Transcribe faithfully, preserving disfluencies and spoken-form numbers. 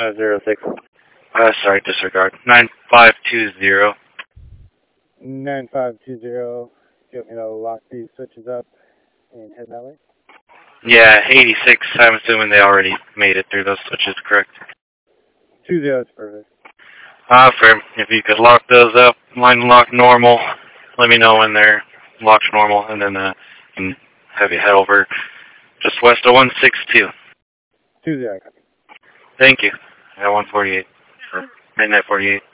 Uh, zero six. Uh, sorry, disregard. nine five two zero. nine five two zero. Do you want me to lock these switches up and head that way? Yeah, eighty-six. I'm assuming they already made it through those switches, correct? Two zeros perfect. Uh, for if you could lock those up, line lock normal. Let me know when they're locked normal, and then uh, can have you head over just west of one six two. Two zero. Thank you. At one forty-eight. Or midnight forty-eight.